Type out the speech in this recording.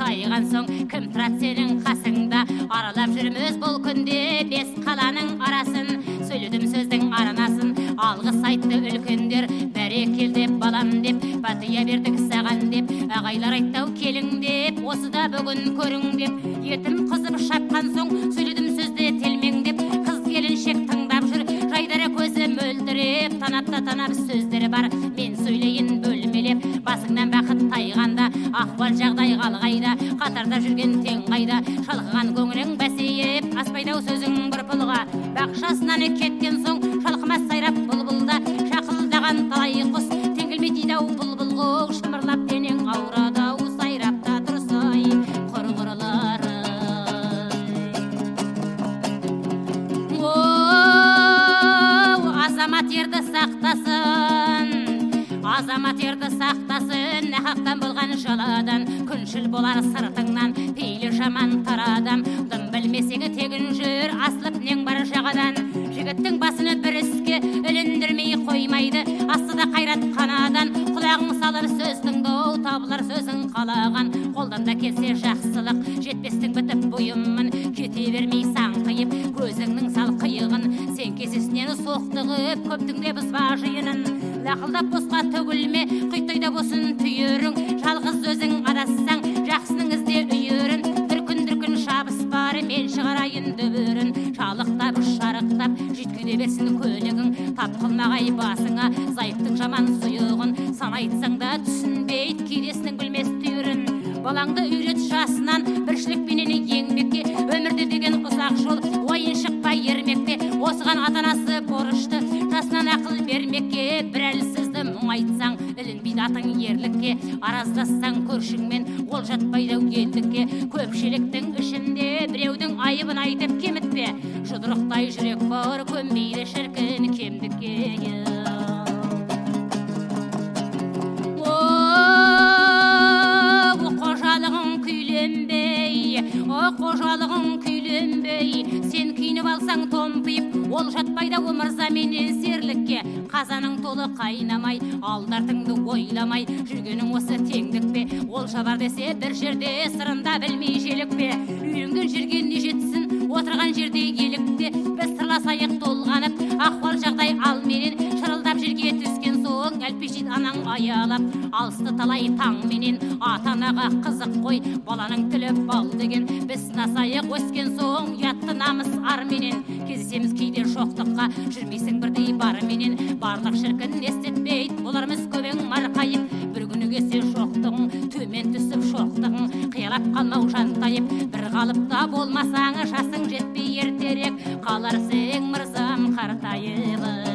тайған соң кім тұрады сенің қасыңда? Аралап жүрміз бұл күнде бес қаланың арасын, сөйледім сөздің аранасын, алғыс айтты үлкендер, бәрекел деп балам деп, батия бердік саған деп, ағайлар айттау келің деп, осыда бүгін көрің деп, етім қызып шапқан соң сөйледім сөзде телмеңдеп, қыз келіншек тыңдап жүр, жайдары көзі мөлдіреп, танапта танап сөздері бар, мен сөйлейін бөлмелеп, басыңнан бақыт тайғанда, ахуал жағдай қалғайда, қатарда жүрген тең қайда, шалқыған көңілің бәсейіп, аспайдау сөзің бір пұлға, бақшасынан кеткен соң шалқымас сайрап бұлбұлда, шақылдаған талай құс, теңгілмейді-ау бұлбұл шымырлап денең ауырады-ау, сайрапта тұрсай құрғырлары. Азамат ерді сақтасын, азамат ерді сақтасын, нәхақтан болған жаладан, күншіл болар сыртыңнан, пейлі жаман тарадам, дым білмесегі тегін жүр, асылып нең бар жағадан, жігіттің басыны бір іске іліндірмей қоймайды, астыда қайрат қанадан, құлағың салып сөз тыңдау, табылар сөзің қалаған, қолдан да келсе жақсылық, жетпестің бітіп бұйымын, кете бермей саңқиып, көзіңнің сал қиығын, сен кесесінен соқтығып, көптің де бұзба жиынын, лақылдап босқа төгілме, құйтайда босын түйірің, жалғыз өзің адассаң, жақсының ізде үйірін, дүркін шабыс бары, мен шығарайын дөбірін, шалықтап, шарықтап, жеткеде берсін көлігің, тап қылмағай басыңа, зайыптың жаман сұйығын, сан айтсаң да түсінбейді, кедесінің білмес түйірін, балаңды үйрет жасынан, біршілік бенен еңбекке, өмірде деген ұзақ жол, ойын шықпай ермекте, осыған атанасы борышты, жасынан ақыл бермекке, бір әлсізді мұң айтсаң, ілінбейді атың ерлікке, араздассаң көршіңмен, ол жатпайды елдікке, көпшіліктің ішінде біреудің айыбын айтып кемітпе, жұдырықтай жүрек бар, көнбейді шіркін кемдікке. Қожалығың күйленбей, сен күйініп алсаң томпиып, ол жатпайды өмірза менен серлікке, қазаның толы қайнамай, алдартыңды ойламай, жүргенің осы теңдікпе, ол шабар десе бір жерде сырында білмей желікпе, үйренген жерге не жетсін, отырған жерде елікте, біз сырласайық толғанып, ахуал жағдай ал менен, шырылдап жерге түскен соң, әлпешет анаң аялап, алысты талай таң менен, ата-анаға қызық қой, баланың тілі бал деген, біз сынасайық өскен соң, ұятты намыс ар менен, кездесеміз кейде жоқтыққа, жүрмейсің бірдей бар менен, барлық шіркін естетпейді, болармыз көбең марқайып, бір күні кесе жоқтығың, төмен түсіп шоқтығың, қиялап қалмау жантайып, бір қалыпта болмасаң, жасың жетпей ертерек, қаларсың мырзам қартайып.